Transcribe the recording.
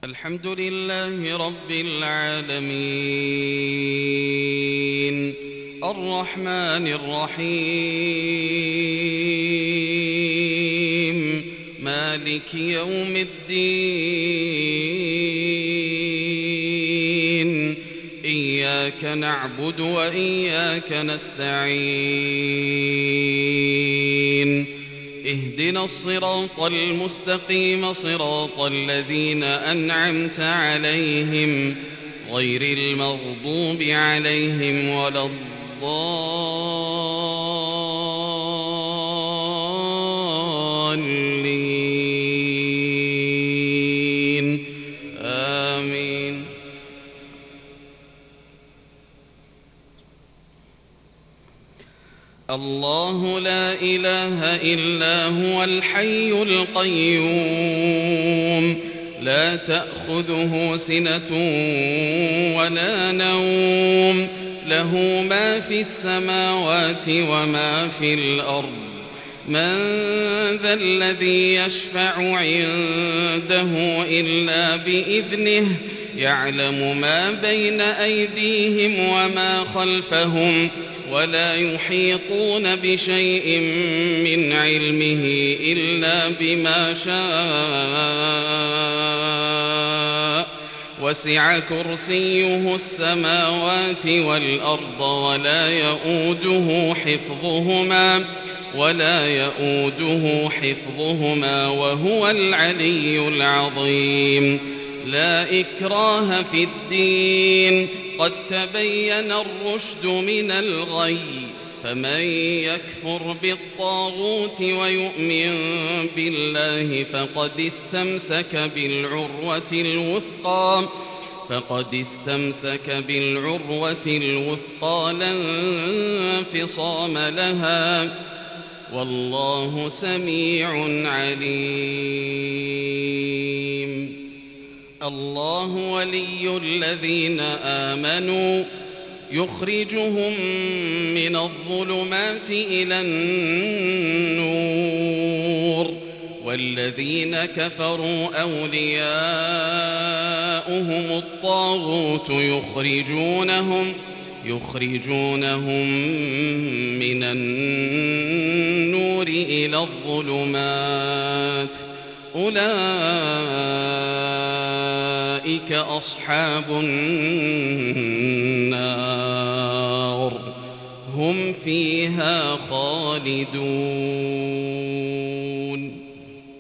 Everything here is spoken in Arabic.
الحمد لله رب العالمين الرحمن الرحيم مالك يوم الدين إياك نعبد وإياك نستعين اهدنا الصراط المستقيم صراط الذين أنعمت عليهم غير المغضوب عليهم ولا الضالين آمين. الله لا إله إلا هو الحي القيوم لا تأخذه سنة ولا نوم له ما في السماوات وما في الأرض من ذا الذي يشفع عنده إلا بإذنه يعلم ما بين أيديهم وما خلفهم ولا يحيطون بشيء من علمه إلا بما شاء وسع كرسيه السماوات والأرض ولا يؤوده حفظهما وهو العلي العظيم. لا إكراه في الدين قد تبين الرشد من الغي فمن يكفر بالطاغوت ويؤمن بالله فقد استمسك بالعروة الوثقى لا انفصام لها والله سميع عليم. الله ولي الذين آمنوا يخرجهم من الظلمات إلى النور والذين كفروا أولياؤهم الطاغوت يخرجونهم من النور إلى الظلمات أولئك أصحاب النار هم فيها خالدون.